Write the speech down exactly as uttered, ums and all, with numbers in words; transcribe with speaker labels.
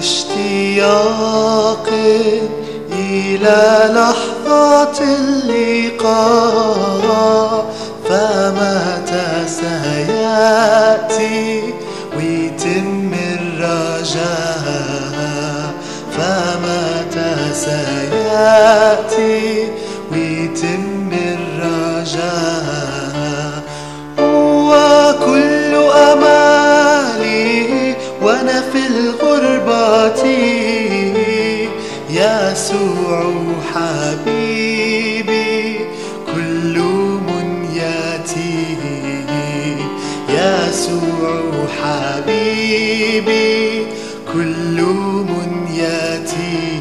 Speaker 1: باشتياق إلى لحظة اللقاء، فمتى سيأتي ويتم الرجاء، فمتى سيأتي ويتم الرجاء. وكل أمالي وأنا في الغربة يسوع حبيبي كل منيتي، يسوع حبيبي كل منيتي.